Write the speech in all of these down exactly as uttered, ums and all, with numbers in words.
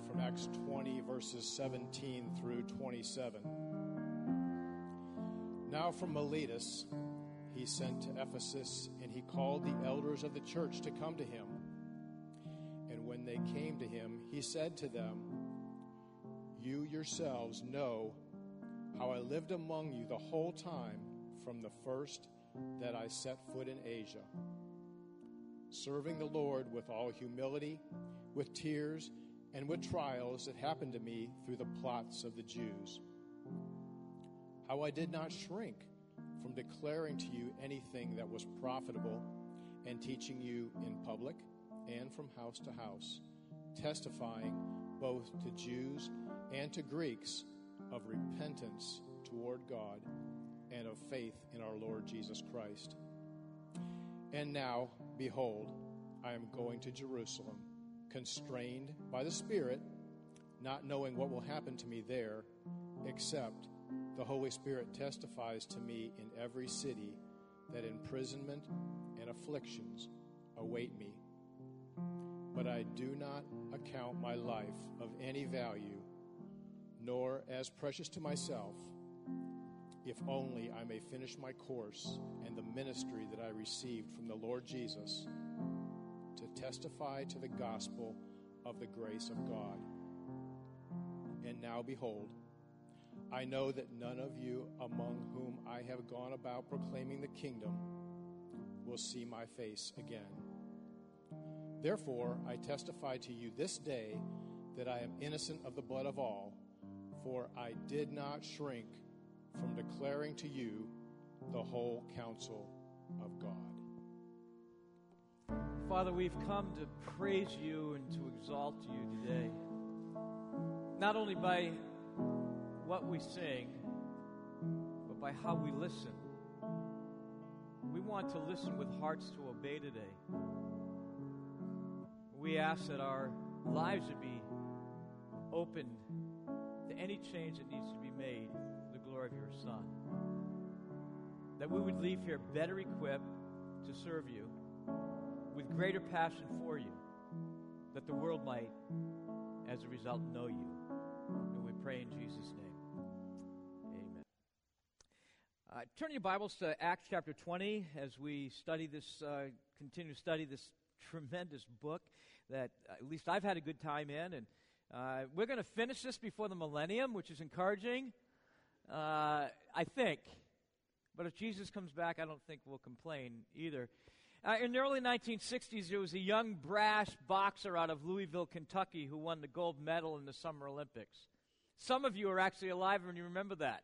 from Acts twenty, verses seventeen through twenty-seven. Now from Miletus he sent to Ephesus, and he called the elders of the church to come to him. And when they came to him, he said to them, "You yourselves know how I lived among you the whole time from the first that I set foot in Asia, serving the Lord with all humility, with tears, and with trials that happened to me through the plots of the Jews. How I did not shrink from declaring to you anything that was profitable and teaching you in public and from house to house, testifying both to Jews and to Greeks of repentance toward God and of faith in our Lord Jesus Christ. And now, behold, I am going to Jerusalem, constrained by the Spirit, not knowing what will happen to me there, except the Holy Spirit testifies to me in every city that imprisonment and afflictions await me. But I do not account my life of any value, nor as precious to myself, if only I may finish my course and the ministry that I received from the Lord Jesus, to testify to the gospel of the grace of God. And now, behold, I know that none of you among whom I have gone about proclaiming the kingdom will see my face again. Therefore, I testify to you this day that I am innocent of the blood of all, for I did not shrink from declaring to you the whole counsel of God." Father, we've come to praise you and to exalt you today, not only by what we sing, but by how we listen. We want to listen with hearts to obey today. We ask that our lives would be open to any change that needs to be made for the glory of your Son. That we would leave here better equipped to serve you, with greater passion for you, that the world might, as a result, know you. And we pray in Jesus' name. Amen. Uh, turn your Bibles to Acts chapter twenty as we study this, uh, continue to study this tremendous book that uh, at least I've had a good time in. And uh, we're going to finish this before the millennium, which is encouraging, uh, I think. But if Jesus comes back, I don't think we'll complain either. Uh, in the early nineteen sixties, there was a young, brash boxer out of Louisville, Kentucky, who won the gold medal in the Summer Olympics. Some of you are actually alive and you remember that.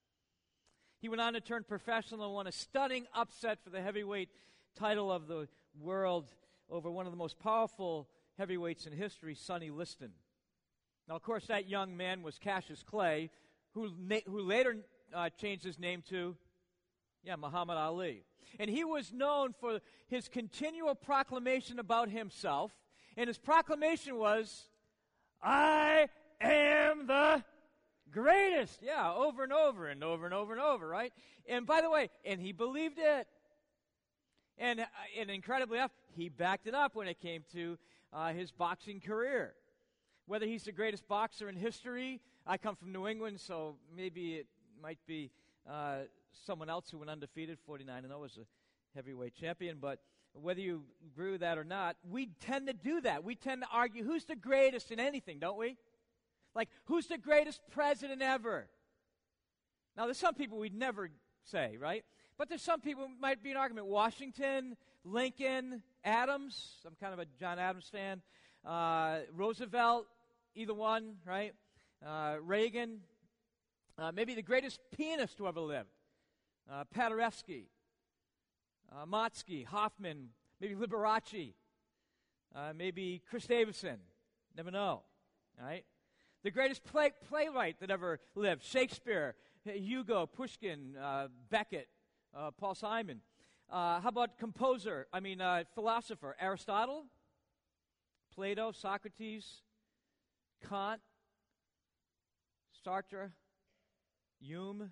He went on to turn professional and won a stunning upset for the heavyweight title of the world over one of the most powerful heavyweights in history, Sonny Liston. Now, of course, that young man was Cassius Clay, who, na- who later uh, changed his name to Yeah, Muhammad Ali. And he was known for his continual proclamation about himself. And his proclamation was, "I am the greatest." Yeah, over and over and over and over and over, right? And by the way, and he believed it. And, uh, and incredibly enough, he backed it up when it came to uh, his boxing career. Whether he's the greatest boxer in history, I come from New England, so maybe it might be Uh, someone else who went undefeated, forty-nine and oh, was a heavyweight champion. But whether you agree with that or not, we tend to do that. We tend to argue who's the greatest in anything, don't we? Like, who's the greatest president ever? Now, there's some people we'd never say, right? But there's some people who might be an argument. Washington, Lincoln, Adams. I'm kind of a John Adams fan. Uh, Roosevelt, either one, right? Uh, Reagan. Uh, maybe the greatest pianist who ever lived, uh, Paderewski, uh, Motsky, Hoffman, maybe Liberace, uh, maybe Chris Davison, never know, right? The greatest play- playwright that ever lived, Shakespeare, Hugo, Pushkin, uh, Beckett, uh, Paul Simon. Uh, how about composer, I mean uh, philosopher, Aristotle, Plato, Socrates, Kant, Sartre, Hume.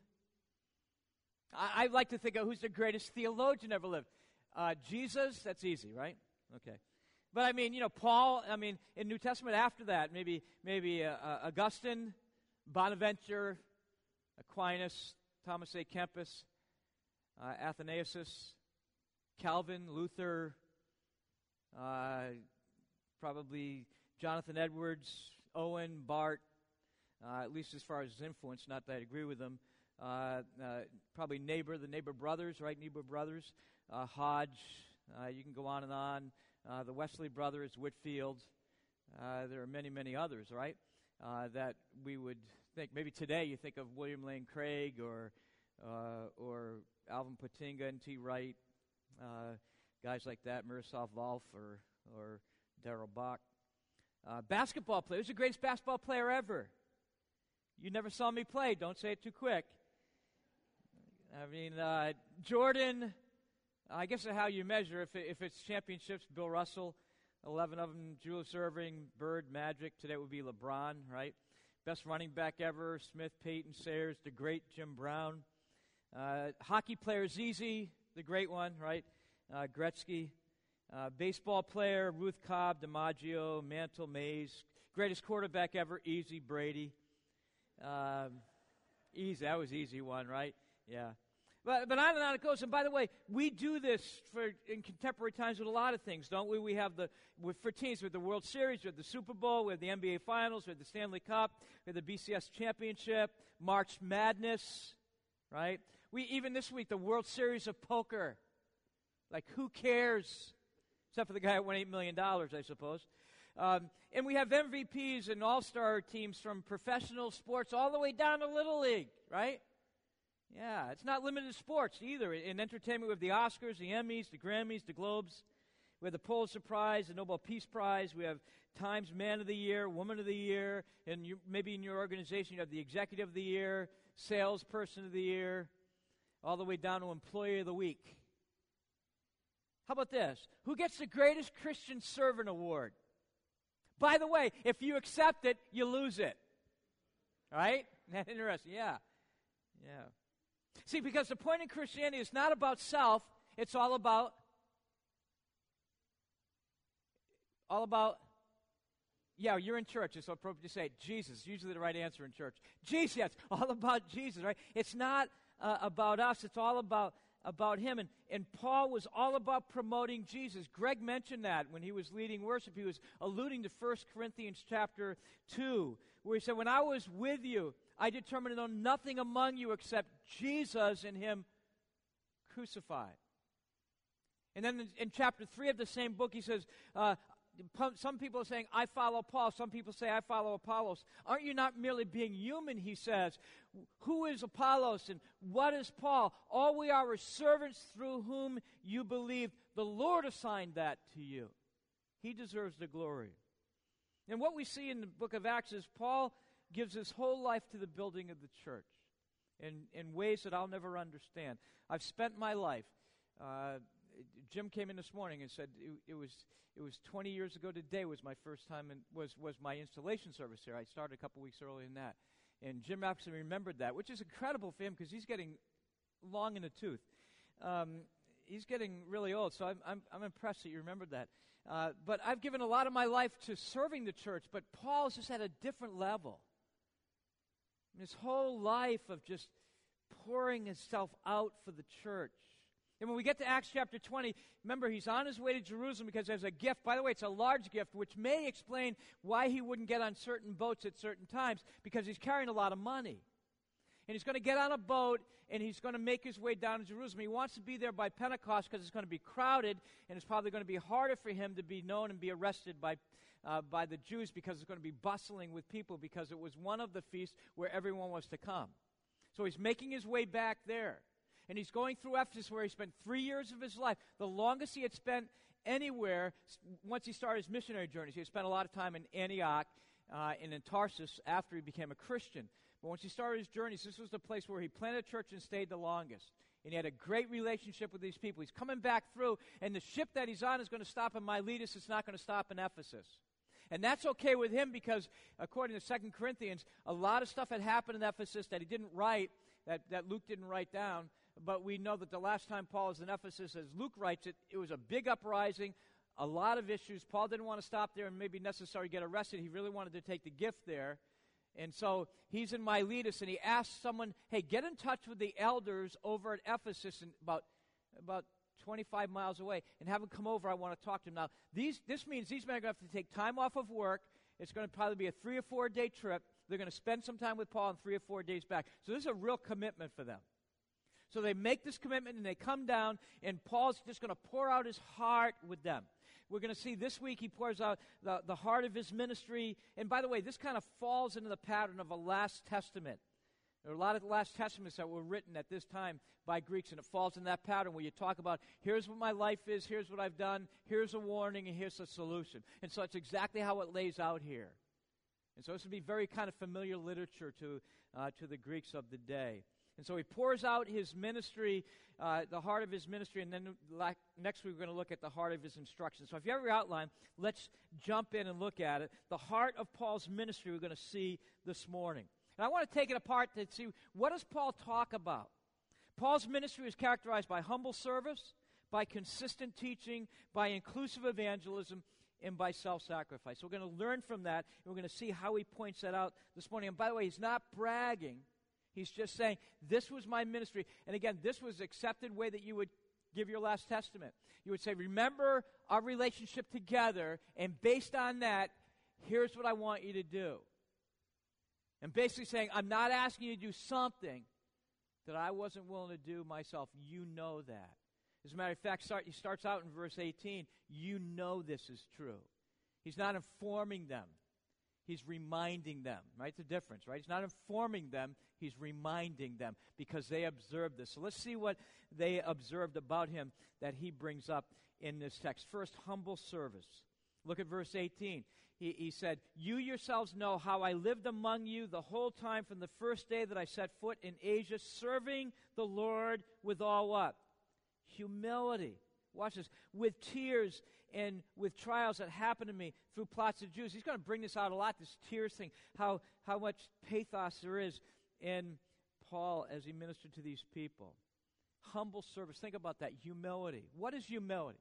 I, I'd like to think of who's the greatest theologian ever lived. Uh, Jesus, that's easy, right? Okay. But I mean, you know, Paul, I mean, in New Testament after that, maybe maybe uh, uh, Augustine, Bonaventure, Aquinas, Thomas A. Kempis, uh, Athanasius, Calvin, Luther, uh, probably Jonathan Edwards, Owen, Barth, uh, at least as far as his influence, not that I agree with them. Uh, uh, probably Neighbor, the Neighbor brothers, right? Neighbor brothers, uh, Hodge, uh, you can go on and on. Uh, the Wesley brothers, Whitfield. Uh, there are many, many others, right? Uh, that we would think. Maybe today you think of William Lane Craig or uh, or Alvin Patinga and T. Wright, uh, guys like that, Miroslav Volf or or Darrell Bach. Uh, basketball player. Who's the greatest basketball player ever? You never saw me play. Don't say it too quick. I mean, uh, Jordan. I guess how you measure. If it, if it's championships, Bill Russell, eleven of them. Julius Erving, Bird, Magic. Today would be LeBron, right? Best running back ever, Smith, Peyton, Sayers, the great Jim Brown. Uh, hockey player, Zizi, the great one, right? Uh, Gretzky. Uh, baseball player, Ruth Cobb, DiMaggio, Mantle, Mays. Greatest quarterback ever, Easy, Brady. Um, easy, that was easy one, right? Yeah. But, but on and on it goes. And by the way, we do this for in contemporary times with a lot of things, don't we? We have the, with, for teams, with the World Series, with the Super Bowl, with the N B A Finals, with the Stanley Cup, with the B C S Championship, March Madness, right? We even this week, the World Series of Poker. Like, who cares? Except for the guy that won eight million dollars, I suppose. Um, and we have M V Ps and all-star teams from professional sports all the way down to Little League, right? Yeah, it's not limited to sports either. In entertainment, we have the Oscars, the Emmys, the Grammys, the Globes. We have the Pulitzer Prize, the Nobel Peace Prize. We have Times Man of the Year, Woman of the Year. And you, maybe in your organization, you have the Executive of the Year, Salesperson of the Year, all the way down to Employee of the Week. How about this? Who gets the Greatest Christian Servant Award? By the way, if you accept it, you lose it. Right? Isn't that interesting? Yeah. Yeah. See, because the point in Christianity is not about self, it's all about, all about, yeah, you're in church, it's appropriate to say Jesus, usually the right answer in church. Jesus, yeah, it's all about Jesus, right? It's not uh, about us, it's all about about him. And, and Paul was all about promoting Jesus. Greg mentioned that when he was leading worship. He was alluding to First Corinthians chapter two, where he said, when I was with you, I determined to know nothing among you except Jesus and him crucified. And then in, in chapter three of the same book, he says, uh, some people are saying, I follow Paul. Some people say, I follow Apollos. Aren't you not merely being human, he says. Who is Apollos and what is Paul? All we are is servants through whom you believe. The Lord assigned that to you. He deserves the glory. And what we see in the book of Acts is Paul gives his whole life to the building of the church in, in ways that I'll never understand. I've spent my life. Uh, Jim came in this morning and said it, it was it was twenty years ago today was my first time and was was my installation service here. I started a couple weeks earlier than that, and Jim actually remembered that, which is incredible for him because he's getting long in the tooth. Um, he's getting really old, so I'm I'm, I'm impressed that you remembered that. Uh, but I've given a lot of my life to serving the church, but Paul's just at a different level. His whole life of just pouring himself out for the church. And when we get to Acts chapter twenty, remember, he's on his way to Jerusalem because there's a gift. By the way, it's a large gift, which may explain why he wouldn't get on certain boats at certain times, because he's carrying a lot of money. And he's going to get on a boat, and he's going to make his way down to Jerusalem. He wants to be there by Pentecost because it's going to be crowded, and it's probably going to be harder for him to be known and be arrested by, uh, by the Jews because it's going to be bustling with people because it was one of the feasts where everyone was to come. So he's making his way back there. And he's going through Ephesus where he spent three years of his life, the longest he had spent anywhere once he started his missionary journeys. He had spent a lot of time in Antioch uh, and in Tarsus after he became a Christian. But once he started his journeys, this was the place where he planted a church and stayed the longest. And he had a great relationship with these people. He's coming back through, and the ship that he's on is going to stop in Miletus. It's not going to stop in Ephesus. And that's okay with him because, according to Second Corinthians, a lot of stuff had happened in Ephesus that he didn't write, that, that Luke didn't write down. But we know that the last time Paul was in Ephesus, as Luke writes it, it was a big uprising. a lot of issues. Paul didn't want to stop there and maybe necessarily get arrested. He really wanted to take the gift there. And so he's in Miletus, and he asked someone, hey, get in touch with the elders over at Ephesus, and about about twenty-five miles away, and have them come over. I want to talk to them. Now, these, this means these men are going to have to take time off of work. It's going to probably be a three or four day trip. They're going to spend some time with Paul and three or four days back. So this is a real commitment for them. So they make this commitment, and they come down, and Paul's just going to pour out his heart with them. We're going to see this week he pours out the, the heart of his ministry. And by the way, this kind of falls into the pattern of a Last Testament. There are a lot of Last Testaments that were written at this time by Greeks, and it falls in that pattern where you talk about, here's what my life is, here's what I've done, here's a warning, and here's a solution. And so it's exactly how it lays out here. And so this would be very kind of familiar literature to, uh, to the Greeks of the day. And so he pours out his ministry, uh, the heart of his ministry, and then like, next week we're going to look at the heart of his instruction. So if you have your outline, let's jump in and look at it. The heart of Paul's ministry we're going to see this morning. And I want to take it apart to see, what does Paul talk about? Paul's ministry is characterized by humble service, by consistent teaching, by inclusive evangelism, and by self-sacrifice. So we're going to learn from that, and we're going to see how he points that out this morning. And by the way, he's not bragging. He's just saying, this was my ministry. And again, this was the accepted way that you would give your Last Testament. You would say, remember our relationship together, and based on that, here's what I want you to do. And basically saying, I'm not asking you to do something that I wasn't willing to do myself. You know that. As a matter of fact, start, he starts out in verse eighteen, you know this is true. He's not informing them. He's reminding them, right? It's a difference, right? He's not informing them. He's reminding them because they observed this. So let's see what they observed about him that he brings up in this text. First, humble service. Look at verse eighteen. He, he said, you yourselves know how I lived among you the whole time from the first day that I set foot in Asia, serving the Lord with all what? Humility. Watch this. With tears and with trials that happened to me through plots of Jews. He's going to bring this out a lot, this tears thing, how, how much pathos there is in Paul as he ministered to these people. Humble service. Think about that. Humility. What is humility?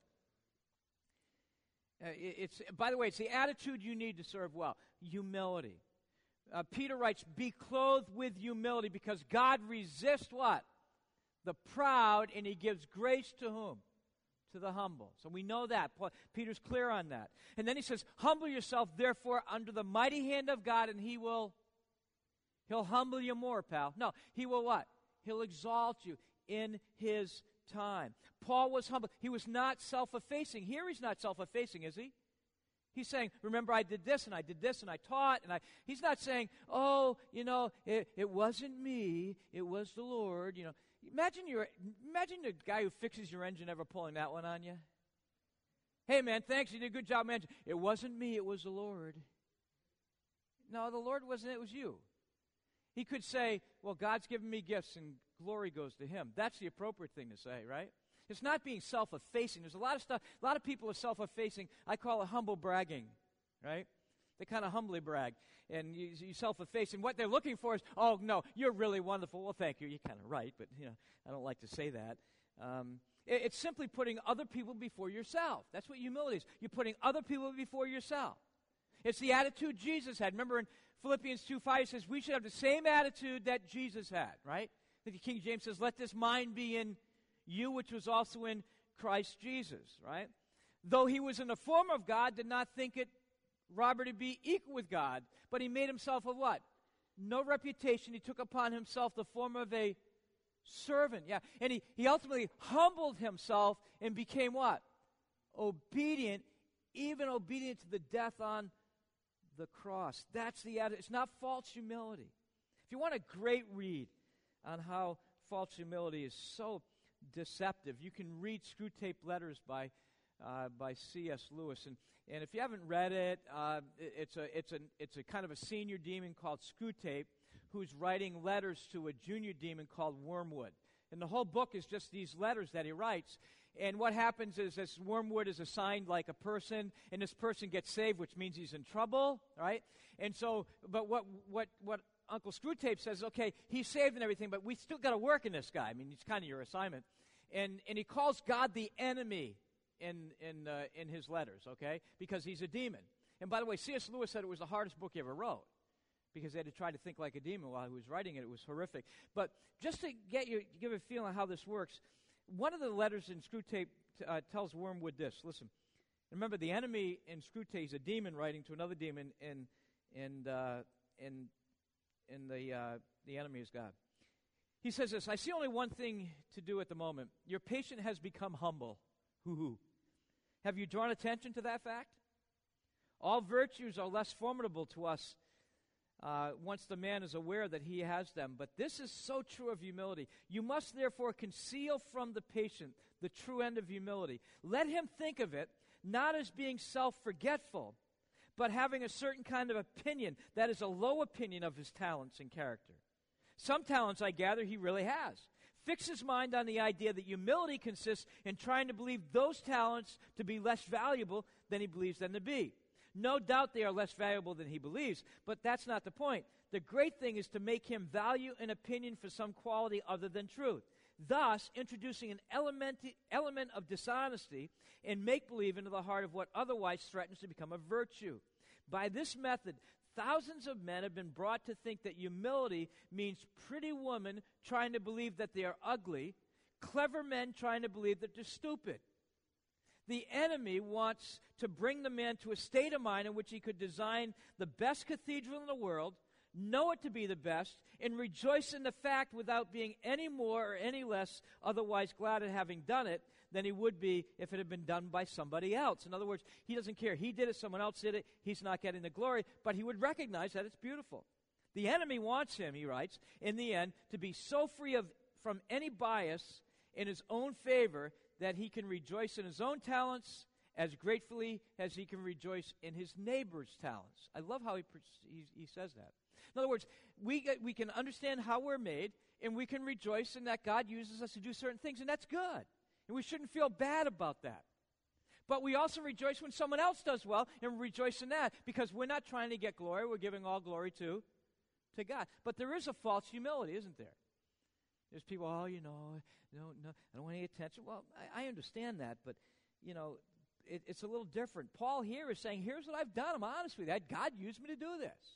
Uh, it, it's, by the way, it's the attitude you need to serve well. Humility. Uh, Peter writes, be clothed with humility because God resists what? The proud, and he gives grace to whom? To the humble. So we know that. Paul, Peter's clear on that. And then he says, humble yourself, therefore, under the mighty hand of God, and he will, he'll humble you more, pal. No, he will what? He'll exalt you in his time. Paul was humble. He was not self-effacing. Here he's not self-effacing, is he? He's saying, remember, I did this, and I did this, and I taught, and I, he's not saying, oh, you know, it, it wasn't me, it was the Lord, you know. Imagine you're, imagine the guy who fixes your engine ever pulling that one on you. Hey, man, thanks, you did a good job, man. It wasn't me, it was the Lord. No, the Lord wasn't, it was you. He could say, well, God's given me gifts, and glory goes to him. That's the appropriate thing to say, right? It's not being self-effacing. There's a lot of stuff, a lot of people are self-effacing. I call it humble bragging, right? They kind of humbly brag, and you, you self-efface. And what they're looking for is, oh, no, you're really wonderful. Well, thank you. You're kind of right, but you know, I don't like to say that. Um, it, it's simply putting other people before yourself. That's what humility is. You're putting other people before yourself. It's the attitude Jesus had. Remember in Philippians two five, it says we should have the same attitude that Jesus had, right? I think the King James says, let this mind be in you, which was also in Christ Jesus, right? Though he was in the form of God, did not think it robbery to be equal with God, but he made himself a what? No reputation. He took upon himself the form of a servant. Yeah, and he, he ultimately humbled himself and became what? Obedient, even obedient to the death on the cross. That's the attitude. It's not false humility. If you want a great read on how false humility is so deceptive, you can read Screwtape Letters by uh, by C S Lewis, and and if you haven't read it, uh, it, it's a it's a it's a kind of a senior demon called Screwtape who's writing letters to a junior demon called Wormwood, and the whole book is just these letters that he writes. And what happens is this Wormwood is assigned like a person, and this person gets saved, which means he's in trouble, right? And so, but what what what Uncle Screwtape says, okay, he's saved and everything, but we still got to work in this guy. I mean, it's kind of your assignment. And and he calls God the enemy in in uh, in his letters, okay? Because he's a demon. And by the way, C S Lewis said it was the hardest book he ever wrote because they had to try to think like a demon while he was writing it. It was horrific. But just to get you, give a feeling how this works, one of the letters in Screwtape t- uh, tells Wormwood this. Listen, remember the enemy in Screwtape is a demon writing to another demon, and and uh, and and the uh, the enemy is God. He says this: I see only one thing to do at the moment. Your patient has become humble. Hoo-hoo. Have you drawn attention to that fact? All virtues are less formidable to us uh, once the man is aware that he has them. But this is so true of humility. You must therefore conceal from the patient the true end of humility. Let him think of it not as being self-forgetful, but having a certain kind of opinion that is a low opinion of his talents and character. Some talents, I gather, he really has. Fix his mind on the idea that humility consists in trying to believe those talents to be less valuable than he believes them to be. No doubt they are less valuable than he believes, but that's not the point. The great thing is to make him value an opinion for some quality other than truth, thus introducing an element, element of dishonesty and make-believe into the heart of what otherwise threatens to become a virtue. By this method, thousands of men have been brought to think that humility means pretty women trying to believe that they are ugly, clever men trying to believe that they're stupid. The enemy wants to bring the man to a state of mind in which he could design the best cathedral in the world, know it to be the best, and rejoice in the fact without being any more or any less otherwise glad at having done it than he would be if it had been done by somebody else. In other words, he doesn't care. He did it, someone else did it, he's not getting the glory, but he would recognize that it's beautiful. The enemy wants him, he writes, in the end, to be so free of from any bias in his own favor that he can rejoice in his own talents as gratefully as he can rejoice in his neighbor's talents. I love how he, he, he says that. In other words, we, get, we can understand how we're made, and we can rejoice in that God uses us to do certain things, and that's good. And we shouldn't feel bad about that. But we also rejoice when someone else does well, and rejoice in that, because we're not trying to get glory. We're giving all glory to, to God. But there is a false humility, isn't there? There's people, oh, you know, no, no, I don't want any attention. Well, I, I understand that, but, you know, it, it's a little different. Paul here is saying, here's what I've done. I'm honest with you. God used me to do this.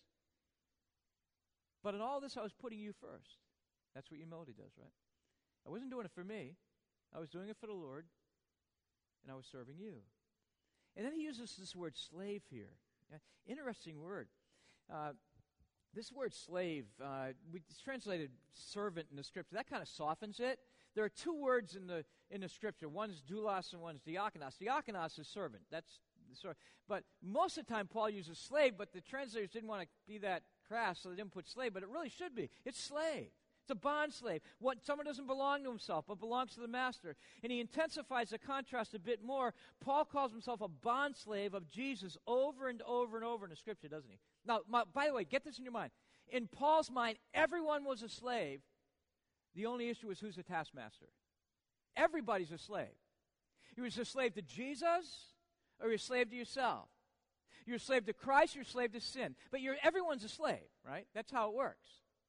But in all this, I was putting you first. That's what humility does, right? I wasn't doing it for me. I was doing it for the Lord, and I was serving you. And then he uses this word slave here. Yeah, interesting word. Uh, this word slave, uh, we, it's translated servant in the scripture. That kind of softens it. There are two words in the in the scripture. One's doulos and one's diakonos. Diakonos is servant. That's sorry. But most of the time Paul uses slave, but the translators didn't want to be that crass, so they didn't put slave, but it really should be. It's slave. It's a bond slave. What someone doesn't belong to himself, but belongs to the master. And he intensifies the contrast a bit more. Paul calls himself a bond slave of Jesus over and over and over in the scripture, doesn't he? Now, my, by the way, get this in your mind. In Paul's mind, everyone was a slave. The only issue was who's the taskmaster. Everybody's a slave. You're a slave to Jesus, or you're a slave to yourself. You're a slave to Christ, you're a slave to sin. But you're, everyone's a slave, right? That's how it works.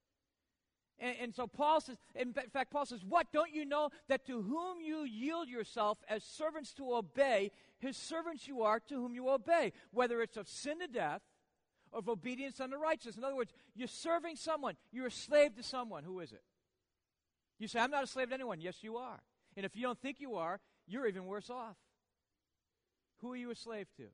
And, and so Paul says, in fact, Paul says, what, don't you know that to whom you yield yourself as servants to obey, his servants you are to whom you obey, whether it's of sin to death or of obedience unto righteousness. In other words, you're serving someone. You're a slave to someone. Who is it? You say, I'm not a slave to anyone. Yes, you are. And if you don't think you are, you're even worse off. Who are you a slave to?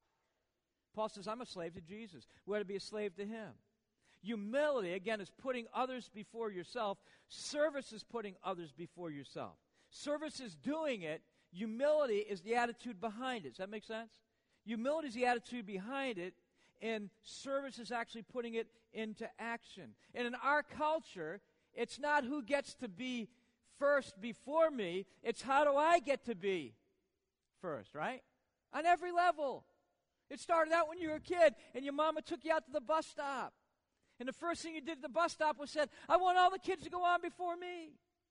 Paul says, I'm a slave to Jesus. We're to be a slave to him. Humility, again, is putting others before yourself. Service is putting others before yourself. Service is doing it. Humility is the attitude behind it. Does that make sense? Humility is the attitude behind it, and service is actually putting it into action. And in our culture, it's not who gets to be first before me. It's how do I get to be first, right? On every level. It started out when you were a kid, and your mama took you out to the bus stop. And the first thing you did at the bus stop was said, I want all the kids to go on before me.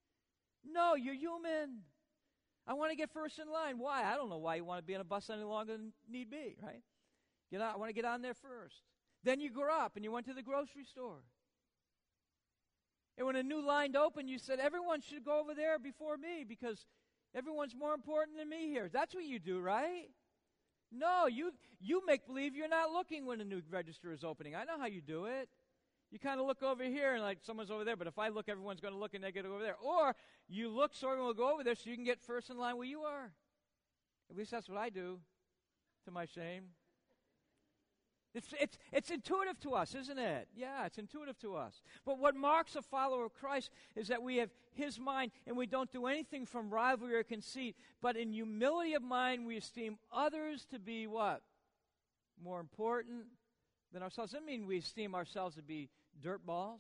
No, you're human. I want to get first in line. Why? I don't know why you want to be on a bus any longer than need be, right? Get on, I want to get on there first. Then you grew up and you went to the grocery store. And when a new line opened, you said, everyone should go over there before me because Everyone's more important than me here. That's what you do, right? No, you you make believe you're not looking when a new register is opening. I know how you do it. You kind of look over here and like someone's over there, but if I look, everyone's going to look and they get over there. Or you look so everyone will go over there so you can get first in line where you are. At least that's what I do, to my shame. It's, it's, it's intuitive to us, isn't it? Yeah, it's intuitive to us. But what marks a follower of Christ is that we have his mind and we don't do anything from rivalry or conceit, but in humility of mind we esteem others to be what? More important than ourselves. It doesn't mean we esteem ourselves to be dirt balls.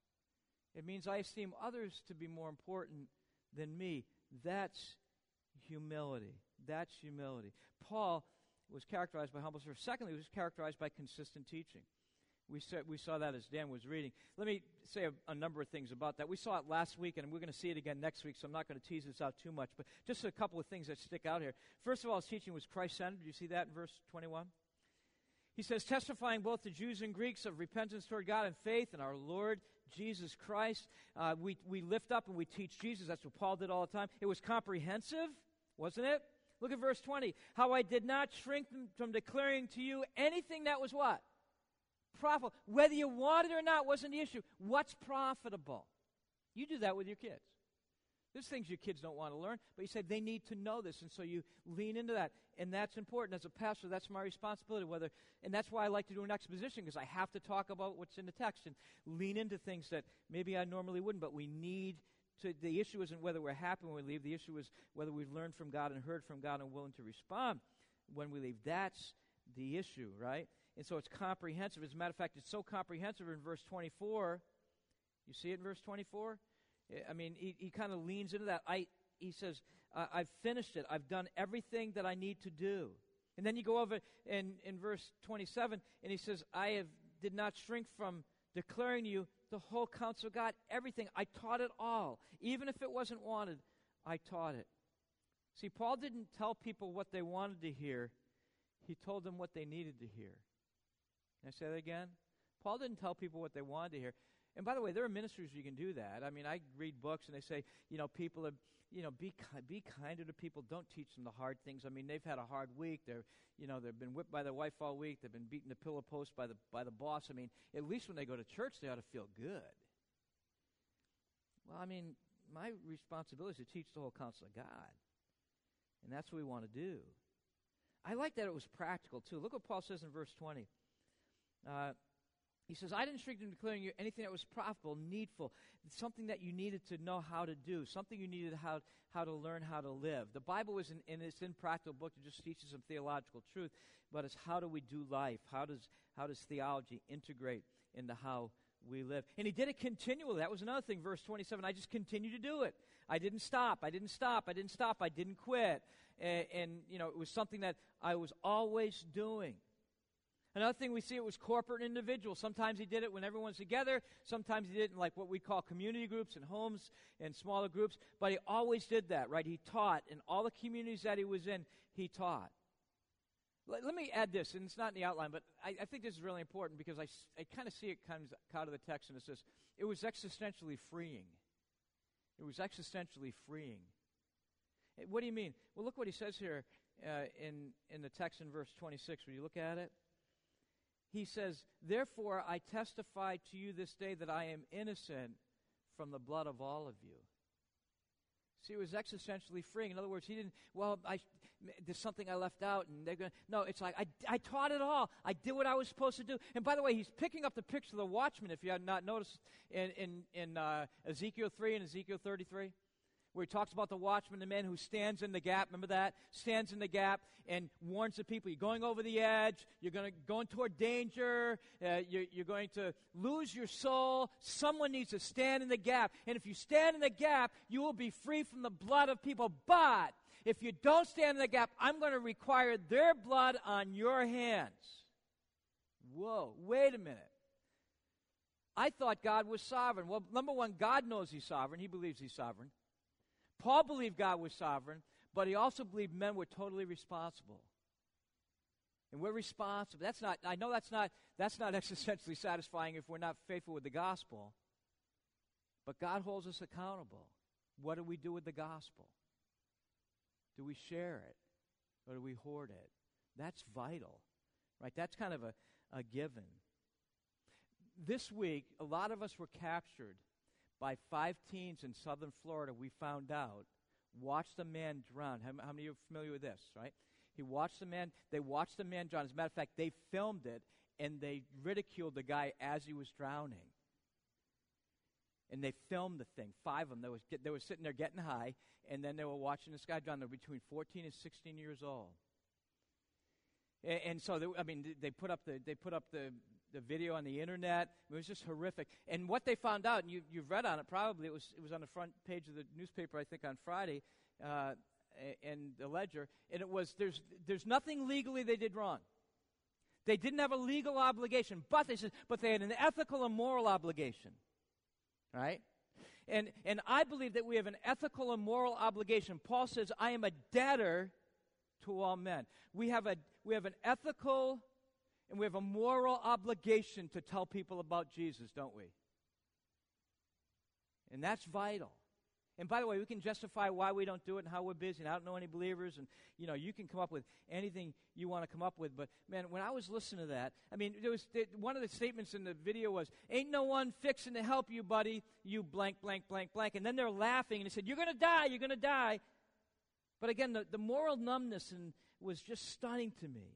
It means I esteem others to be more important than me. That's humility. That's humility. Paul was characterized by humble service. Secondly, he was characterized by consistent teaching. We saw, we saw that as Dan was reading. Let me say a, a number of things about that. We saw it last week, and we're going to see it again next week, so I'm not going to tease this out too much, but just a couple of things that stick out here. First of all, his teaching was Christ-centered. Do you see that in verse twenty-one? He says, testifying both to Jews and Greeks of repentance toward God and faith in our Lord Jesus Christ. Uh, we, we lift up and we teach Jesus. That's what Paul did all the time. It was comprehensive, wasn't it? Look at verse twenty. How I did not shrink from declaring to you anything that was what? Profitable. Whether you want it or not wasn't the issue. What's profitable? You do that with your kids. There's things your kids don't want to learn, but you say they need to know this, and so you lean into that. And that's important. As a pastor, that's my responsibility. Whether, and that's why I like to do an exposition, because I have to talk about what's in the text and lean into things that maybe I normally wouldn't, but we need to. The issue isn't whether we're happy when we leave. The issue is whether we've learned from God and heard from God and willing to respond when we leave. That's the issue, right? And so it's comprehensive. As a matter of fact, it's so comprehensive in verse twenty-four. You see it in verse twenty-four? I mean, he, he kind of leans into that. I, he says, uh, I've finished it. I've done everything that I need to do. And then you go over in, in verse twenty-seven, and he says, I have did not shrink from declaring to you the whole counsel of God, everything. I taught it all. Even if it wasn't wanted, I taught it. See, Paul didn't tell people what they wanted to hear. He told them what they needed to hear. Can I say that again? Paul didn't tell people what they wanted to hear. And by the way, there are ministries where you can do that. I mean, I read books and they say, you know, people are, you know, be ki- be kinder to people. Don't teach them the hard things. I mean, they've had a hard week. They're, you know, they've been whipped by their wife all week. They've been beaten to pillow post by the by the boss. I mean, at least when they go to church, they ought to feel good. Well, I mean, my responsibility is to teach the whole counsel of God, and that's what we want to do. I like that it was practical too. Look what Paul says in verse twenty. Uh, He says, I didn't shrink from declaring you anything that was profitable, needful, something that you needed to know how to do, something you needed how, how to learn how to live. The Bible is, in, and it's in practical book, it just teaches some theological truth, but it's how do we do life? How does, how does theology integrate into how we live? And he did it continually. That was another thing, verse twenty-seven. I just continued to do it. I didn't stop. I didn't stop. I didn't stop. I didn't quit. And, and you know, it was something that I was always doing. Another thing we see, it was corporate and individual. Sometimes he did it when everyone's together. Sometimes he did it in like what we call community groups and homes and smaller groups. But he always did that, right? He taught. In all the communities that he was in, he taught. Let, let me add this, and it's not in the outline, but I, I think this is really important because I, I kind of see it comes out of the text, and it says, it was existentially freeing. It was existentially freeing. What do you mean? Well, look what he says here uh, in, in the text in verse twenty-six. When you look at it, he says, therefore I testify to you this day that I am innocent from the blood of all of you. See, it was existentially freeing. In other words, he didn't, well, I, there's something I left out, and they're going to, no, it's like, I, I taught it all. I did what I was supposed to do. And by the way, he's picking up the picture of the watchman, if you have not noticed, in, in, in uh, Ezekiel three and Ezekiel thirty-three. Where he talks about the watchman, the man who stands in the gap. Remember that? Stands in the gap and warns the people. You're going over the edge. You're going to going toward danger. Uh, you're, you're going to lose your soul. Someone needs to stand in the gap. And if you stand in the gap, you will be free from the blood of people. But if you don't stand in the gap, I'm going to require their blood on your hands. Whoa, wait a minute. I thought God was sovereign. Well, number one, God knows he's sovereign. He believes he's sovereign. Paul believed God was sovereign, but he also believed men were totally responsible. And we're responsible. That's not, I know that's not, that's not existentially satisfying if we're not faithful with the gospel. But God holds us accountable. What do we do with the gospel? Do we share it? Or do we hoard it? That's vital, right? That's kind of a, a given. This week, a lot of us were captured by five teens in southern Florida, we found out, watched a man drown. How, how many of you are familiar with this, right? He watched the man, they watched the man drown. As a matter of fact, they filmed it, and they ridiculed the guy as he was drowning. And they filmed the thing, five of them. They, was get, they were sitting there getting high, and then they were watching this guy drown. They were between fourteen and sixteen years old. And, and so, they, I mean, they put up the they put up the, the video on the internet. It was just horrific. And what they found out, and you, you've read on it probably, it was it was on the front page of the newspaper, I think, on Friday, uh, and the Ledger, and it was, there's there's nothing legally they did wrong. They didn't have a legal obligation, but they said, but they had an ethical and moral obligation. Right? And and I believe that we have an ethical and moral obligation. Paul says, I am a debtor to all men. We have a we have an ethical and we have a moral obligation to tell people about Jesus, don't we? And that's vital. And by the way, we can justify why we don't do it and how we're busy. And I don't know any believers, and you know, you can come up with anything you want to come up with. But man, when I was listening to that, I mean, there was there, one of the statements in the video was, "Ain't no one fixing to help you, buddy. You blank, blank, blank, blank." And then they're laughing, and they said, "You're going to die. You're going to die." But again, the, the moral numbness and was just stunning to me.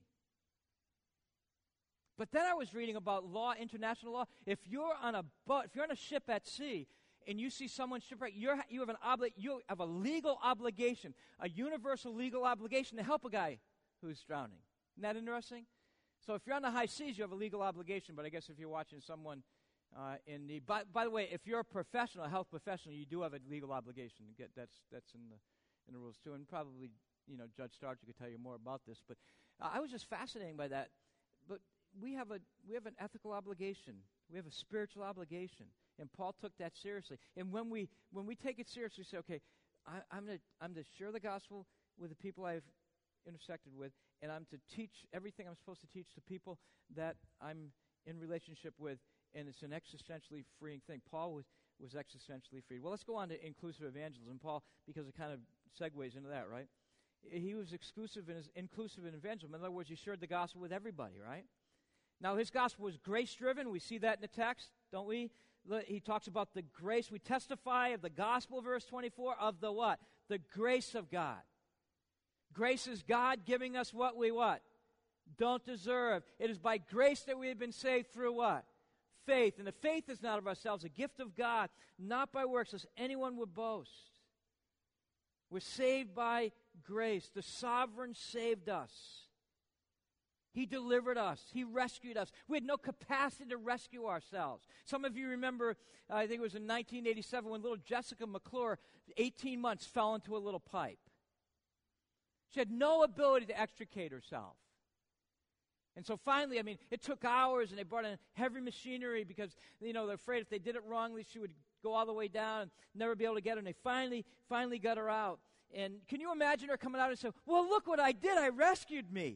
But then I was reading about law, international law. If you're on a boat, if you're on a ship at sea, and you see someone shipwrecked, you're, you have an obli- you have a legal obligation, a universal legal obligation to help a guy who's drowning. Isn't that interesting? So if you're on the high seas, you have a legal obligation. But I guess if you're watching someone uh, in need, by, by the way, if you're a professional, a health professional, you do have a legal obligation. To get, that's that's in the in the rules too. And probably, you know, Judge Starcher could tell you more about this. But uh, I was just fascinated by that. But we have a we have an ethical obligation. We have a spiritual obligation. And Paul took that seriously. And when we when we take it seriously, we say, okay, I, I'm going to I'm to share the gospel with the people I've intersected with, and I'm to teach everything I'm supposed to teach to people that I'm in relationship with, and it's an existentially freeing thing. Paul was, was existentially freed. Well, let's go on to inclusive evangelism, Paul, because it kind of segues into that, right? He was exclusive in his inclusive in evangelism. In other words, he shared the gospel with everybody, right? Now, his gospel was grace-driven. We see that in the text, don't we? He talks about the grace. We testify of the gospel, verse twenty-four, of the what? The grace of God. Grace is God giving us what we what? Don't deserve. It is by grace that we have been saved through what? Faith. And the faith is not of ourselves, a gift of God, not by works, lest anyone would boast. We're saved by grace. The sovereign saved us. He delivered us. He rescued us. We had no capacity to rescue ourselves. Some of you remember, uh, I think it was in nineteen eighty-seven, when little Jessica McClure, eighteen months, fell into a little pipe. She had no ability to extricate herself. And so finally, I mean, it took hours, and they brought in heavy machinery because, you know, they're afraid if they did it wrongly, she would go all the way down and never be able to get her. And they finally, finally got her out. And can you imagine her coming out and saying, well, look what I did. I rescued me.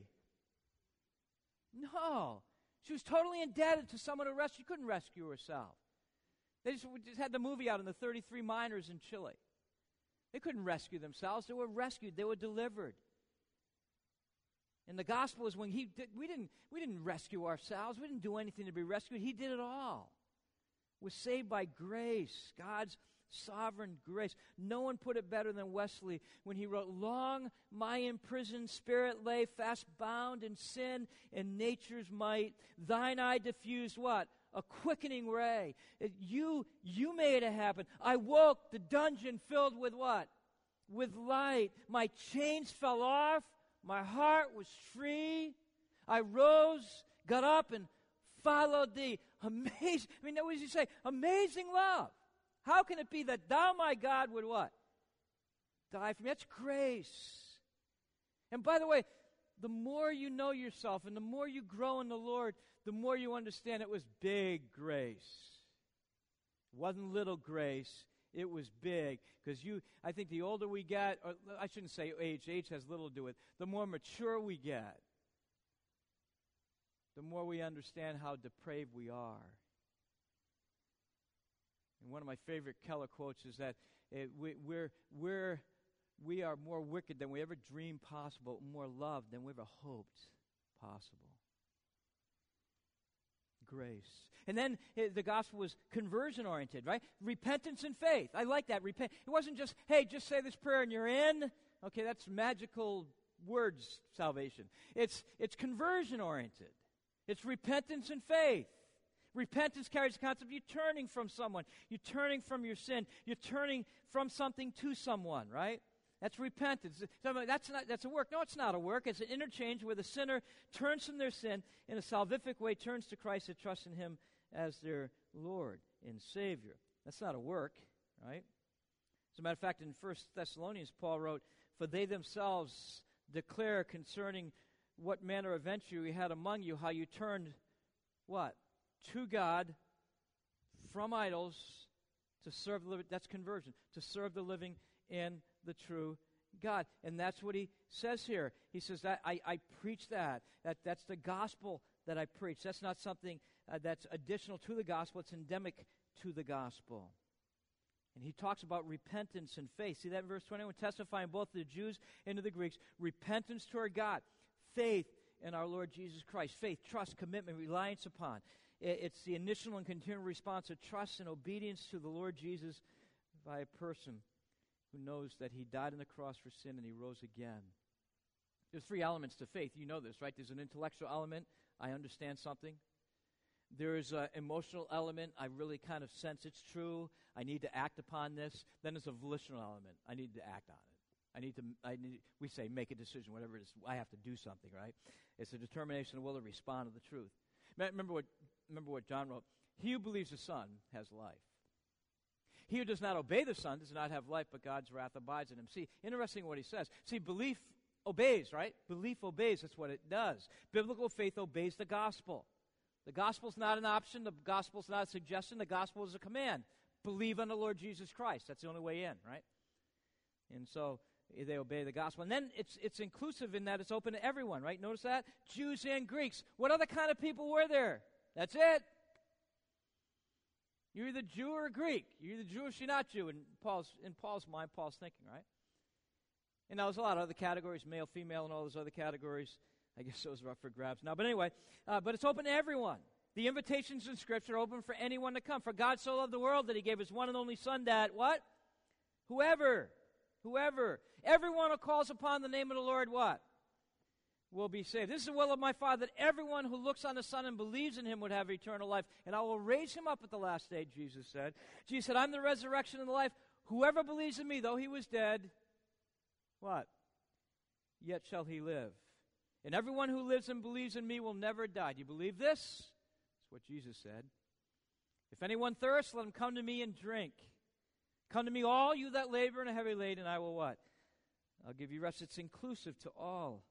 No. She was totally indebted to someone who rescued. She couldn't rescue herself. They just, just had the movie out on the thirty-three miners in Chile. They couldn't rescue themselves. They were rescued. They were delivered. And the gospel is when he did, we didn't we didn't rescue ourselves. We didn't do anything to be rescued. He did it all. We're saved by grace, God's sovereign grace. No one put it better than Wesley when he wrote, long my imprisoned spirit lay fast bound in sin and nature's might. Thine eye diffused what? A quickening ray. It, you, you made it happen. I woke, the dungeon filled with what? With light. My chains fell off. My heart was free. I rose, got up, and followed thee. Amazing. I mean, what does he say? Amazing love. How can it be that thou, my God, would what? Die for me. That's grace. And by the way, the more you know yourself and the more you grow in the Lord, the more you understand it was big grace. It wasn't little grace. It was big. Because you, I think the older we get, or I shouldn't say age, age has little to do with it, the more mature we get, the more we understand how depraved we are. And one of my favorite Keller quotes is that uh, we, we're, we're we are more wicked than we ever dreamed possible, more loved than we ever hoped possible. Grace. And then uh, the gospel was conversion-oriented, right? Repentance and faith. I like that. Repent. It wasn't just, hey, just say this prayer and you're in. Okay, that's magical words, salvation. It's, it's conversion-oriented. It's repentance and faith. Repentance carries the concept of you turning from someone. You're turning from your sin. You're turning from something to someone, right? That's repentance. That's not, that's a work. No, it's not a work. It's an interchange where the sinner turns from their sin in a salvific way, turns to Christ and trusts in him as their Lord and Savior. That's not a work, right? As a matter of fact, in First Thessalonians, Paul wrote, "For they themselves declare concerning what manner of venture we had among you, how you turned," what? "To God from idols to serve the living," that's conversion, "to serve the living and the true God." And that's what he says here. He says that I, I preach that. that. That's the gospel that I preach. That's not something uh, that's additional to the gospel. It's endemic to the gospel. And he talks about repentance and faith. See that in verse twenty-one? Testifying both to the Jews and to the Greeks. Repentance toward God. Faith in our Lord Jesus Christ. Faith, trust, commitment, reliance upon. It's the initial and continual response of trust and obedience to the Lord Jesus by a person who knows that he died on the cross for sin and he rose again. There's three elements to faith. You know this, right? There's an intellectual element. I understand something. There's an emotional element. I really kind of sense it's true. I need to act upon this. Then there's a volitional element. I need to act on it. I need to, I need, we say make a decision, whatever it is. I have to do something, right? It's a determination of will to respond to the truth. Remember what, remember what John wrote? He who believes the Son has life. He who does not obey the Son does not have life, but God's wrath abides in him. See, interesting what he says. See, belief obeys, right? Belief obeys. That's what it does. Biblical faith obeys the gospel. The gospel's not an option. The gospel's not a suggestion. The gospel is a command. Believe on the Lord Jesus Christ. That's the only way in, right? And so they obey the gospel. And then it's it's inclusive in that it's open to everyone, right? Notice that? Jews and Greeks. What other kind of people were there? That's it. You're either Jew or Greek. You're either Jewish or not Jew. In Paul's, in Paul's mind, Paul's thinking, right? And now there's a lot of other categories, male, female, and all those other categories. I guess those are up for grabs now. But anyway, uh, but it's open to everyone. The invitations in Scripture are open for anyone to come. For God so loved the world that he gave his one and only Son that, what? Whoever, whoever, everyone who calls upon the name of the Lord, what? Will be saved. This is the will of my Father, that everyone who looks on the Son and believes in him would have eternal life, and I will raise him up at the last day, Jesus said. Jesus said, I'm the resurrection and the life. Whoever believes in me, though he was dead, what? Yet shall he live. And everyone who lives and believes in me will never die. Do you believe this? That's what Jesus said. If anyone thirsts, let him come to me and drink. Come to me, all you that labor and are heavy laden, and I will what? I'll give you rest. It's inclusive to all.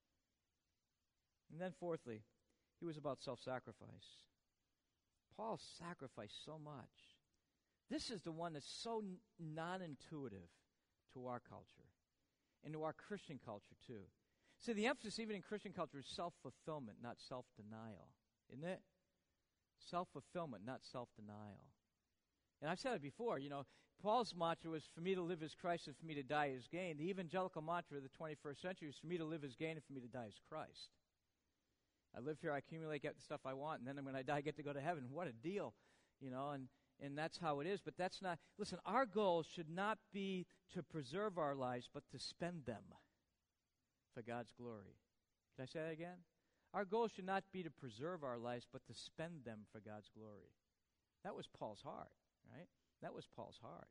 And then fourthly, he was about self-sacrifice. Paul sacrificed so much. This is the one that's so n- non-intuitive to our culture and to our Christian culture too. See, the emphasis even in Christian culture is self-fulfillment, not self-denial. Isn't it? Self-fulfillment, not self-denial. And I've said it before, you know, Paul's mantra was, for me to live as Christ and for me to die as gain. The evangelical mantra of the twenty-first century is, for me to live as gain and for me to die as Christ. I live here, I accumulate, get the stuff I want, and then when I die, I get to go to heaven. What a deal, you know, and, and that's how it is. But that's not, listen, our goal should not be to preserve our lives, but to spend them for God's glory. Can I say that again? Our goal should not be to preserve our lives, but to spend them for God's glory. That was Paul's heart, right? That was Paul's heart.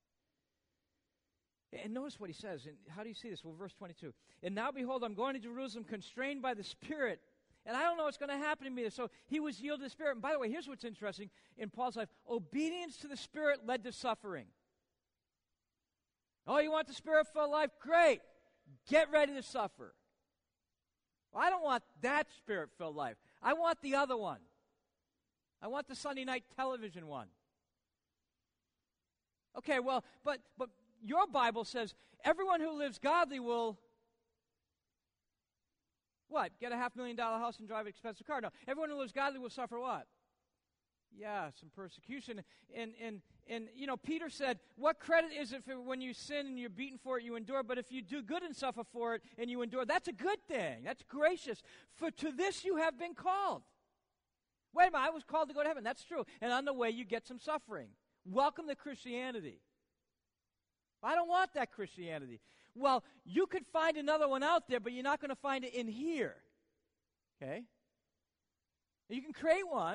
And notice what he says. And how do you see this? Well, verse twenty-two. And now, behold, I'm going to Jerusalem, constrained by the Spirit, and I don't know what's going to happen to me. So he was yielded to the Spirit. And by the way, here's what's interesting in Paul's life. Obedience to the Spirit led to suffering. Oh, you want the Spirit-filled life? Great. Get ready to suffer. Well, I don't want that Spirit-filled life. I want the other one. I want the Sunday night television one. Okay, well, but but your Bible says everyone who lives godly will, what, get a half million dollar house and drive an expensive car? No, everyone who lives godly will suffer what? Yeah, some persecution. And, and, and you know, Peter said, what credit is it for when you sin and you're beaten for it, you endure? But if you do good and suffer for it and you endure, that's a good thing. That's gracious. For to this you have been called. Wait a minute, I was called to go to heaven. That's true. And on the way, you get some suffering. Welcome to Christianity. I don't want that Christianity. Well, you could find another one out there, but you're not going to find it in here. Okay? You can create one.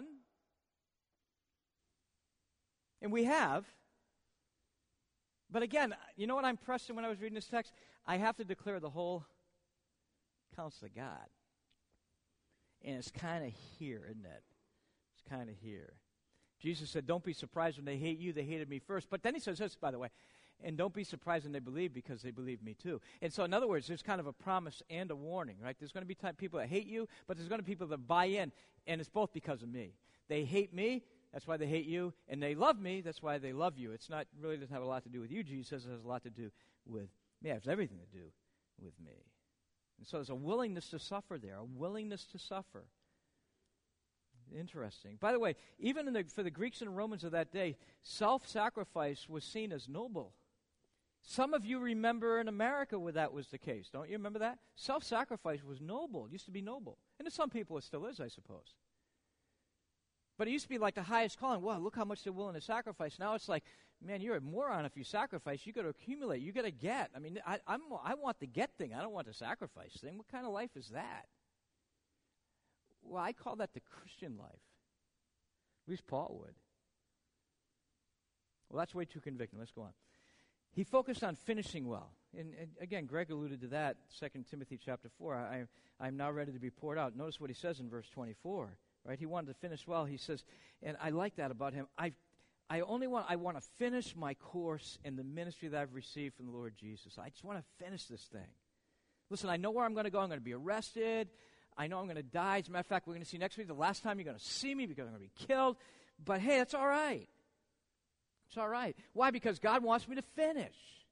And we have. But again, you know what I'm pressing when I was reading this text? I have to declare the whole counsel of God. And it's kind of here, isn't it? It's kind of here. Jesus said, don't be surprised when they hate you. They hated me first. But then he says this, by the way, and don't be surprised when they believe because they believe me too. And so in other words, there's kind of a promise and a warning, right? There's going to be type people that hate you, but there's going to be people that buy in, and it's both because of me. They hate me. That's why they hate you, and they love me. That's why they love you. It's not really doesn't have a lot to do with you. Jesus says it has a lot to do with me. It has everything to do with me. And so there's a willingness to suffer there, a willingness to suffer. Interesting. By the way, even in the, for the Greeks and Romans of that day, self-sacrifice was seen as noble. Some of you remember in America where that was the case. Don't you remember that? Self-sacrifice was noble. It used to be noble. And to some people it still is, I suppose. But it used to be like the highest calling. Wow, look how much they're willing to sacrifice. Now it's like, man, you're a moron if you sacrifice. You got to accumulate. You got to get. I mean, I, I'm, I want the get thing. I don't want the sacrifice thing. What kind of life is that? Well, I call that the Christian life. At least Paul would. Well, that's way too convicting. Let's go on. He focused on finishing well. And, and again, Greg alluded to that, Second Timothy chapter four. I, I'm now ready to be poured out. Notice what he says in verse twenty-four. Right? He wanted to finish well. He says, and I like that about him. I I only want, I want to finish my course in the ministry that I've received from the Lord Jesus. I just want to finish this thing. Listen, I know where I'm going to go. I'm going to be arrested. I know I'm going to die. As a matter of fact, we're going to see next week the last time you're going to see me because I'm going to be killed. But hey, that's all right. It's all right. Why? Because God wants me to finish.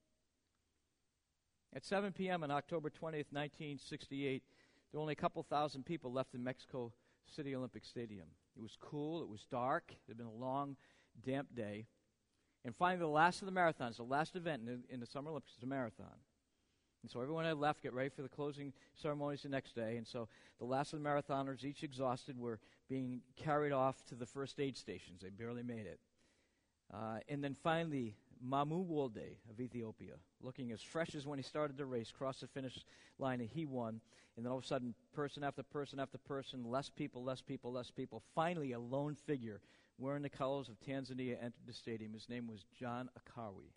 At seven p.m. on October twentieth, nineteen sixty-eight, there were only a couple thousand people left in Mexico City Olympic Stadium. It was cool. It was dark. It had been a long, damp day. And finally, the last of the marathons, the last event in the, in the Summer Olympics is a marathon. And so everyone had left, get ready for the closing ceremonies the next day. And so the last of the marathoners, each exhausted, were being carried off to the first aid stations. They barely made it. Uh, and then finally, Mamu Wolde of Ethiopia, looking as fresh as when he started the race, crossed the finish line and he won. And then all of a sudden, person after person after person, less people, less people, less people. Finally, a lone figure wearing the colors of Tanzania entered the stadium. His name was John Akawi.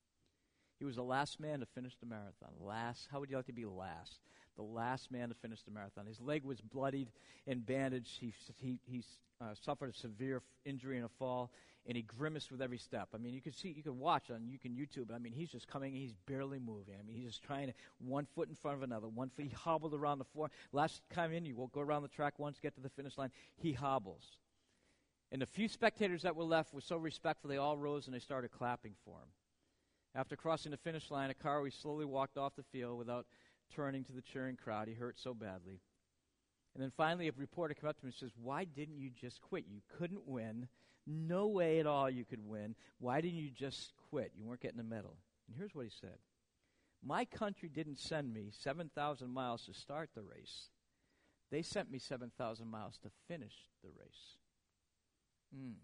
He was the last man to finish the marathon. Last, how would you like to be last? The last man to finish the marathon. His leg was bloodied and bandaged. He he he uh, suffered a severe f- injury in a fall, and he grimaced with every step. I mean, you could see, you could watch on, you can YouTube. I mean, he's just coming, he's barely moving. I mean, he's just trying to, one foot in front of another, one foot, he hobbled around the floor. Last time in, you will go around the track once, get to the finish line, he hobbles. And the few spectators that were left were so respectful, they all rose and they started clapping for him. After crossing the finish line, Akawi slowly walked off the field without turning to the cheering crowd. He hurt so badly. And then finally, a reporter came up to him and says, why didn't you just quit? You couldn't win. No way at all you could win. Why didn't you just quit? You weren't getting the medal. And here's what he said. My country didn't send me seven thousand miles to start the race. They sent me seven thousand miles to finish the race. Hmm.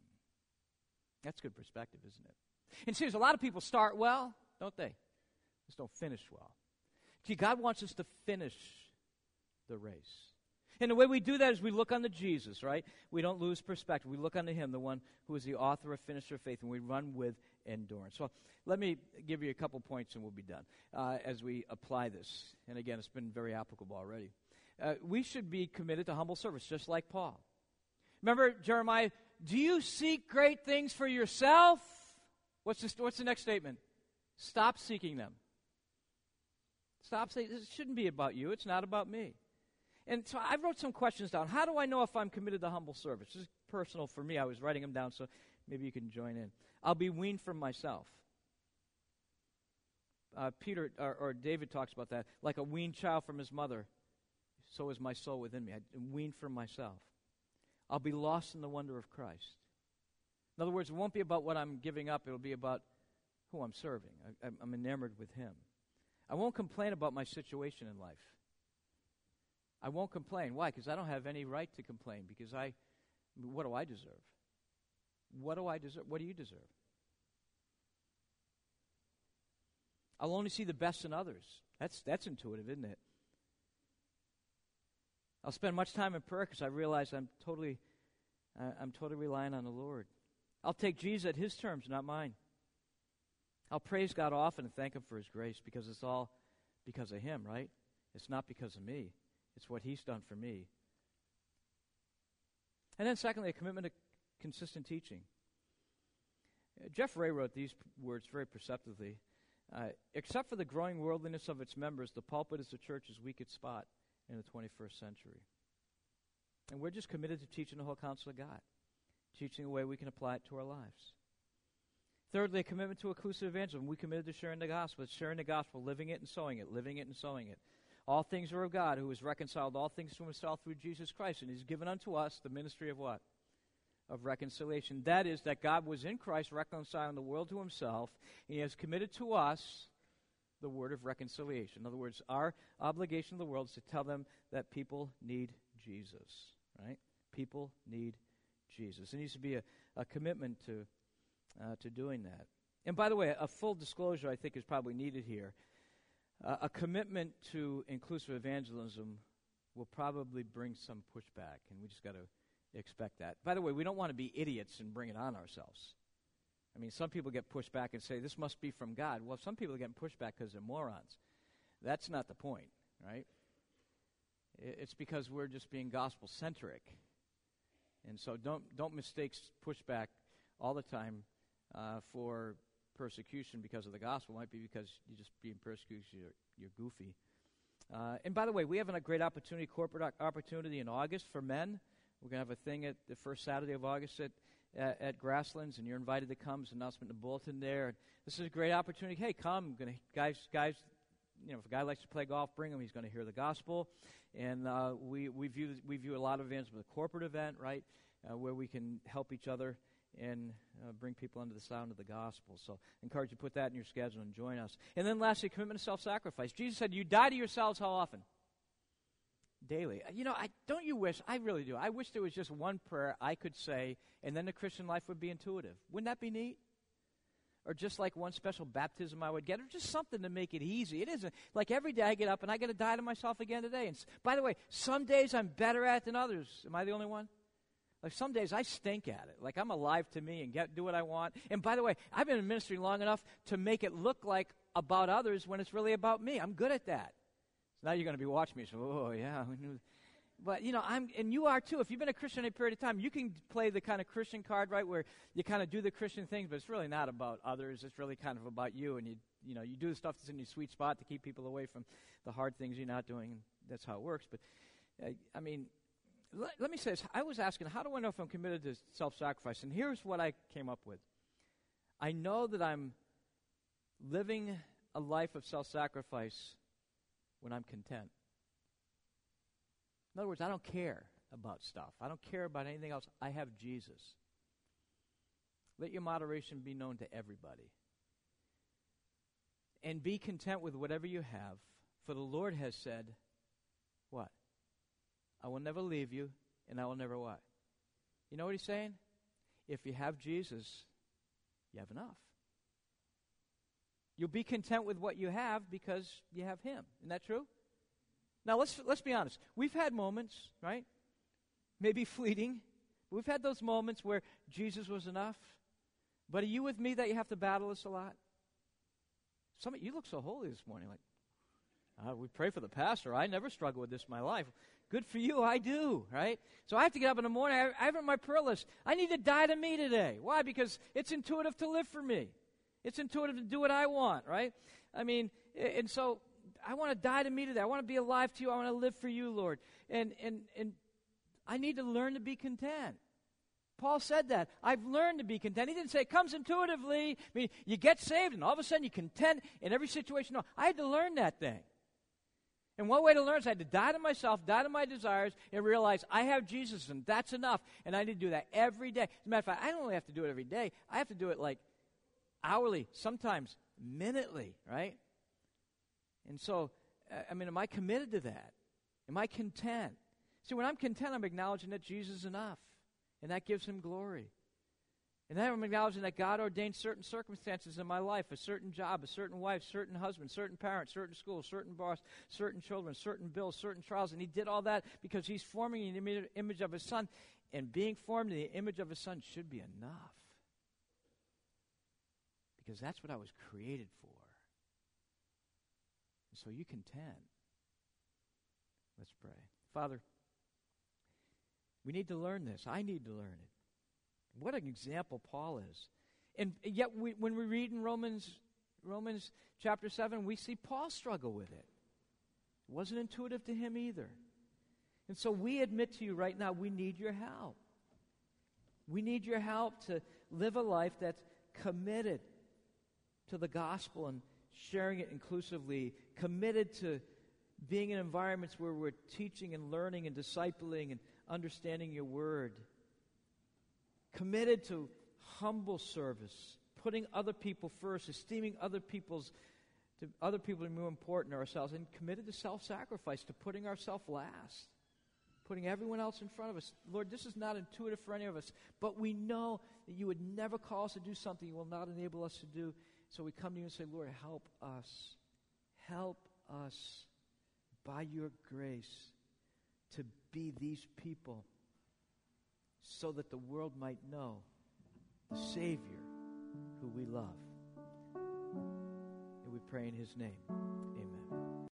That's good perspective, isn't it? And see, there's a lot of people start well, don't they? Just don't finish well. See, God wants us to finish the race. And the way we do that is we look unto Jesus, right? We don't lose perspective. We look unto Him, the one who is the author and finisher of faith, and we run with endurance. So let me give you a couple points and we'll be done uh, as we apply this. And again, it's been very applicable already. Uh, we should be committed to humble service, just like Paul. Remember Jeremiah, do you seek great things for yourself? What's, this, what's the next statement? Stop seeking them. Stop saying, this shouldn't be about you. It's not about me. And so I wrote some questions down. How do I know if I'm committed to humble service? This is personal for me. I was writing them down, so maybe you can join in. I'll be weaned from myself. Uh, Peter or, or David talks about that. Like a weaned child from his mother, so is my soul within me. I'm weaned from myself. I'll be lost in the wonder of Christ. In other words, it won't be about what I'm giving up. It'll be about who I'm serving. I, I'm, I'm enamored with him. I won't complain about my situation in life. I won't complain. Why? Because I don't have any right to complain. Because I, what do I deserve? What do I deserve? What do you deserve? I'll only see the best in others. That's that's intuitive, isn't it? I'll spend much time in prayer because I realize I'm totally, uh, I'm totally relying on the Lord. I'll take Jesus at his terms, not mine. I'll praise God often and thank him for his grace because it's all because of him, right? It's not because of me. It's what he's done for me. And then secondly, a commitment to consistent teaching. Uh, Jeff Ray wrote these p- words very perceptively. Uh, Except for the growing worldliness of its members, the pulpit is the church's weakest spot in the twenty-first century. And we're just committed to teaching the whole counsel of God, teaching the way we can apply it to our lives. Thirdly, a commitment to inclusive evangelism. We committed to sharing the gospel. It's sharing the gospel, living it and sowing it, living it and sowing it. All things are of God, who has reconciled all things to himself through Jesus Christ, and he's given unto us the ministry of what? Of reconciliation. That is, that God was in Christ reconciling the world to himself, and he has committed to us the word of reconciliation. In other words, our obligation to the world is to tell them that people need Jesus, right? People need Jesus. There needs to be a, a commitment to uh, to doing that. And by the way, a full disclosure I think is probably needed here. Uh, a commitment to inclusive evangelism will probably bring some pushback, and we just got to expect that. By the way, we don't want to be idiots and bring it on ourselves. I mean, some people get pushed back and say, this must be from God. Well, some people are getting pushed back because they're morons. That's not the point, right? It's because we're just being gospel-centric. And so don't don't mistake pushback all the time uh, for persecution because of the gospel. It might be because you're just being persecuted, you're, you're goofy. Uh, and by the way, we have a great opportunity, corporate opportunity in August for men. We're going to have a thing at the first Saturday of August at At, at Grasslands, and you're invited to come. There's an announcement in the bulletin there. And this is a great opportunity. Hey, come. I'm gonna, guys, guys, you know, if a guy likes to play golf, bring him. He's going to hear the gospel. And uh, we we view we view a lot of events as a corporate event, right, uh, where we can help each other and uh, bring people under the sound of the gospel. So I encourage you to put that in your schedule and join us. And then lastly, commitment to self-sacrifice. Jesus said, you die to yourselves how often? Daily. You know, I don't you wish, I really do, I wish there was just one prayer I could say, and then the Christian life would be intuitive. Wouldn't that be neat? Or just like one special baptism I would get, or just something to make it easy. It isn't like every day I get up and I got to die to myself again today. And s- by the way, some days I'm better at it than others. Am I the only one? Like some days I stink at it. Like I'm alive to me and get do what I want. And by the way, I've been in ministry long enough to make it look like about others when it's really about me. I'm good at that. Now you're going to be watching me, so, oh, yeah. Who knew? But, you know, I'm, and you are too. If you've been a Christian a period of time, you can play the kind of Christian card, right, where you kind of do the Christian things, but it's really not about others. It's really kind of about you, and you you know, you do the stuff that's in your sweet spot to keep people away from the hard things you're not doing, and that's how it works. But, uh, I mean, let, let me say this. I was asking, how do I know if I'm committed to self-sacrifice? And here's what I came up with. I know that I'm living a life of self-sacrifice when I'm content. In other words, I don't care about stuff. I don't care about anything else. I have Jesus. Let your moderation be known to everybody. And be content with whatever you have, for the Lord has said, what? I will never leave you, and I will never what? You know what he's saying? If you have Jesus, you have enough. You'll be content with what you have because you have him. Isn't that true? Now, let's let's be honest. We've had moments, right? Maybe fleeting. We've had those moments where Jesus was enough. But are you with me that you have to battle this a lot? Some of you look so holy this morning. Like, uh, we pray for the pastor. I never struggle with this in my life. Good for you. I do, right? So I have to get up in the morning. I, I have it on my prayer list. I need to die to me today. Why? Because it's intuitive to live for me. It's intuitive to do what I want, right? I mean, and so I want to die to me today. I want to be alive to you. I want to live for you, Lord. And and and I need to learn to be content. Paul said that. I've learned to be content. He didn't say it comes intuitively. I mean, you get saved and all of a sudden you're content in every situation. No, I had to learn that thing. And one way to learn is I had to die to myself, die to my desires, and realize I have Jesus, and that's enough. And I need to do that every day. As a matter of fact, I don't only have to do it every day. I have to do it like hourly, sometimes minutely, right? And so, I mean, am I committed to that? Am I content? See, when I'm content, I'm acknowledging that Jesus is enough, and that gives him glory. And then I'm acknowledging that God ordained certain circumstances in my life, a certain job, a certain wife, certain husband, certain parents, certain school, certain boss, certain children, certain bills, certain trials. And he did all that because he's forming in the image of his son. And being formed in the image of his son should be enough. Because that's what I was created for. And so you contend. Let's pray. Father, we need to learn this. I need to learn it. What an example Paul is. And yet we, when we read in Romans Romans chapter seven, we see Paul struggle with it. It wasn't intuitive to him either. And so we admit to you right now, we need your help. We need your help to live a life that's committed to the gospel and sharing it inclusively, committed to being in environments where we're teaching and learning and discipling and understanding your word. Committed to humble service, putting other people first, esteeming other people's to other people to be more important than ourselves, and committed to self-sacrifice, to putting ourselves last, putting everyone else in front of us. Lord, this is not intuitive for any of us, but we know that you would never call us to do something you will not enable us to do. So we come to you and say, Lord, help us. Help us by your grace to be these people, so that the world might know the Savior who we love. And we pray in his name. Amen.